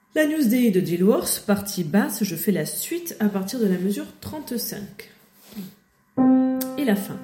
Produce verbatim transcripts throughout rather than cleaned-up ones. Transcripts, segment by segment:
La Newsday de Dilworth, partie basse, je fais la suite à partir de la mesure trente-cinq. Et la fin.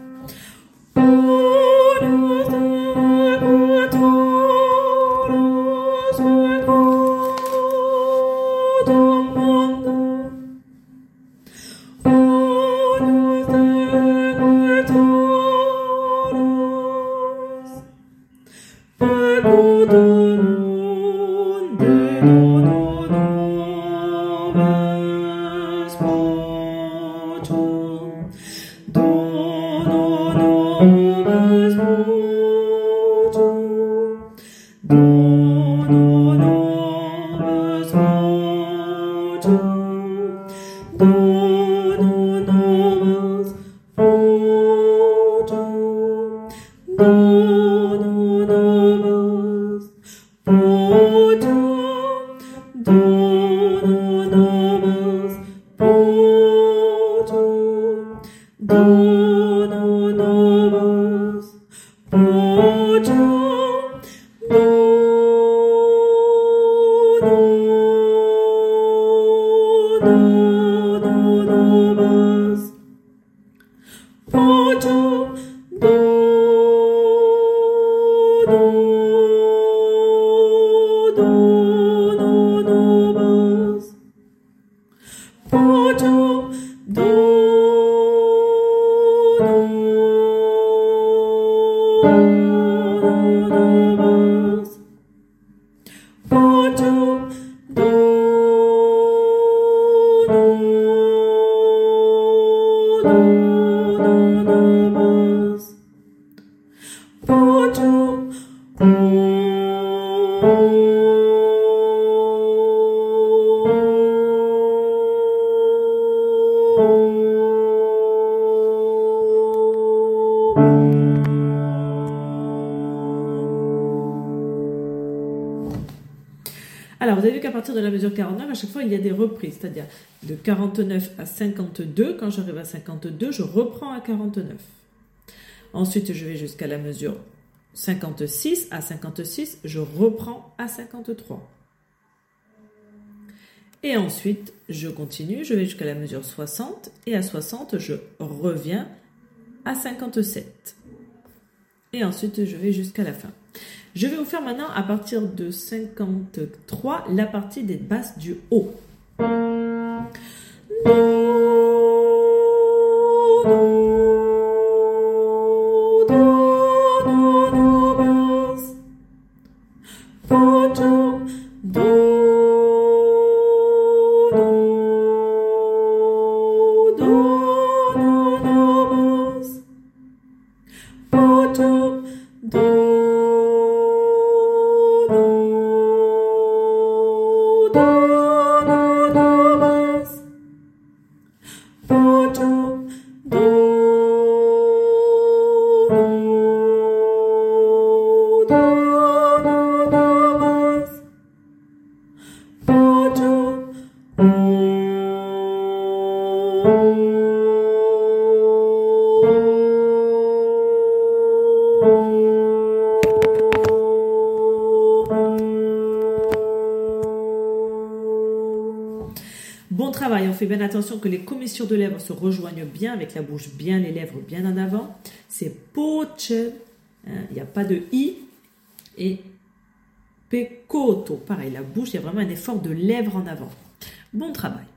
Alors, vous avez vu qu'à partir de la mesure quarante-neuf, à chaque fois, il y a des reprises. C'est-à-dire, de quarante-neuf à cinquante-deux, quand j'arrive à cinquante-deux, je reprends à quarante-neuf. Ensuite, je vais jusqu'à la mesure cinquante-six. À cinquante-six, je reprends à cinquante-trois. Et ensuite, je continue, je vais jusqu'à la mesure soixante. Et à soixante, je reviens à cinquante-sept. Et ensuite, je vais jusqu'à la fin. Je vais vous faire maintenant, à partir de cinquante-trois, la partie des basses du haut. Bon travail, on fait bien attention que les commissures de lèvres se rejoignent bien, avec la bouche bien, les lèvres bien en avant. C'est poche, il n'y a pas de i. Et pecotto, pareil, la bouche, il y a vraiment un effort de lèvres en avant. Bon travail.